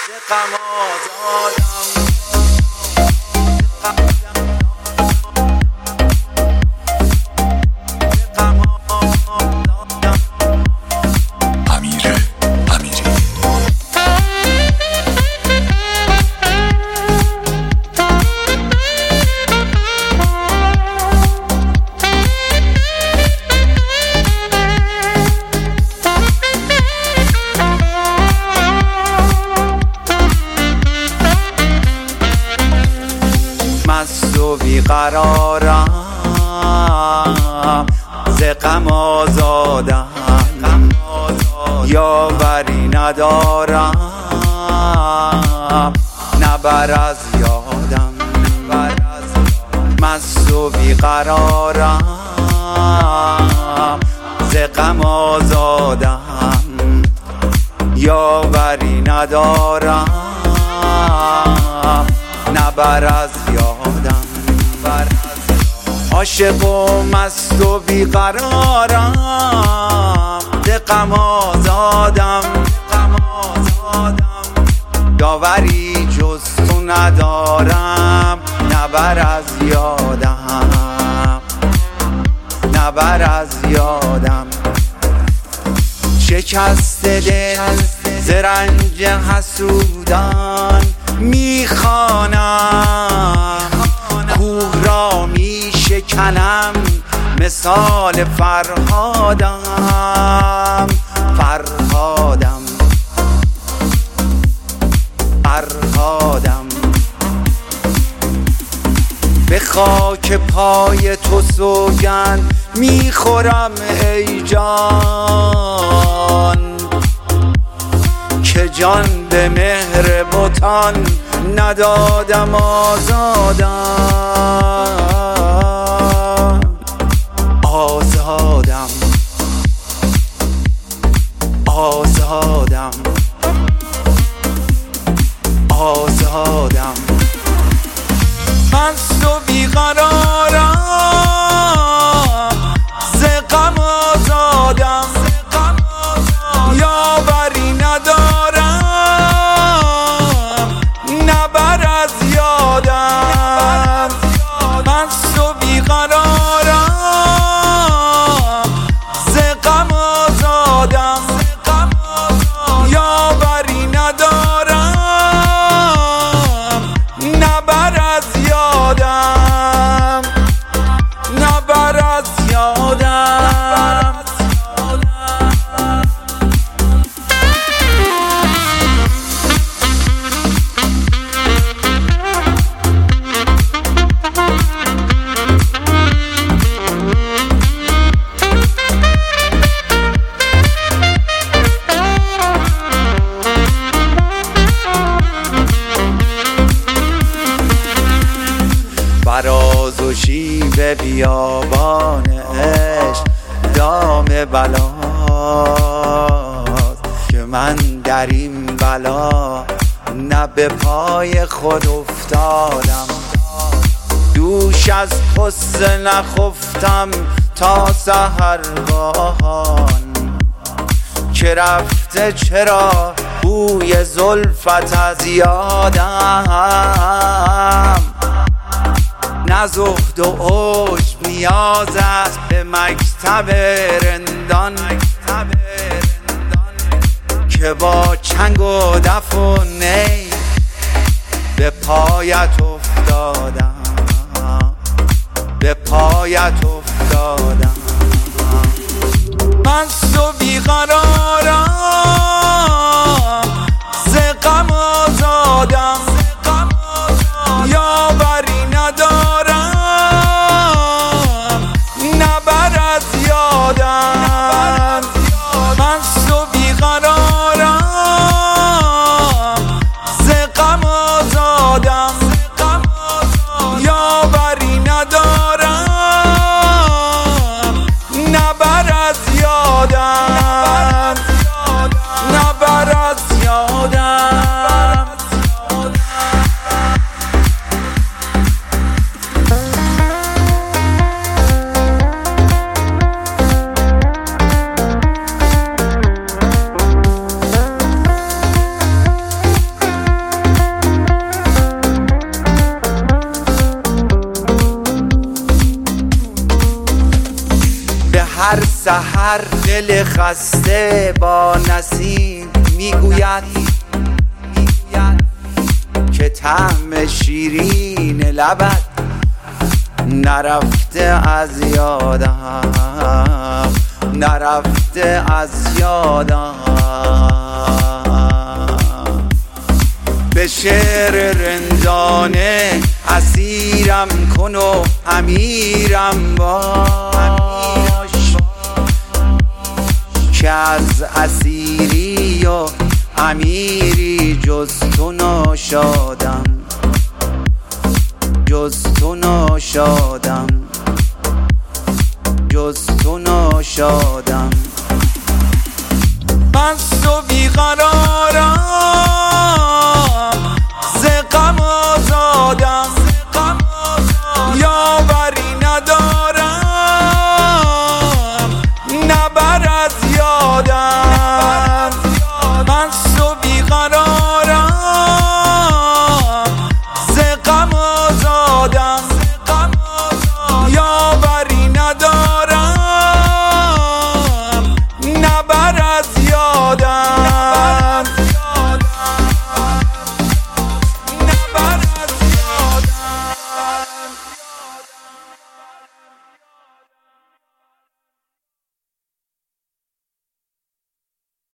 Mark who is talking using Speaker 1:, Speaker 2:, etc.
Speaker 1: مست و بیقرارم ز غم آزادم، یاوری ندارم نبر از یادم. مست و بیقرارم ز غم آزادم، یاوری ندارم نبر از یادم. عاشق و مست و بیقرارم ز غم آزادم، یاوری جز تو ندارم نبر از یادم، نبر از یادم. شکست دل ز رنج حسودان میخوانم، کوه را میشکنم مثال فرهادم. فرهادم فرهادم به خاک پای تو سوگند میخورم ای جان، که جان به مهر بتان ندادم آزادم. آزادم آزادم آزادم. مست و بیقرارم ز غم آزادم، یاوری ندارم نبر از یادم. مست و بیقرارم ز غم آزادم، یاوری ندارم نبر از یادم، نبر از یادم. فراز و شیب بیابان عشق دام بلاست، که من در این بلا نه به پای خود افتادم. دوش از غصه نخفتم تا سحرگاهان، که رفته چرا بوی زلفت از یادم. نه زهد و عجب نیاز است به مکتب رندان، که با چنگ و دف و نی به پایت افتادم، به پایت افتادم. مست و بیقرارم ز غم آزادم، یاوری ندارم نبر از یادم. مست و بیقرارم ز غم آزادم، یاوری ندارم نبر از یادم، دل خسته با نسیم میگوید که طعم شیرین لبت نرفته از یادم، نرفته از یادم. به شعر رندانه اسیرم کن و امیرم باش، که از اسیری و امیری جز تو ناشادم، جز تو ناشادم، جز تو ناشادم. من تو بیقرارم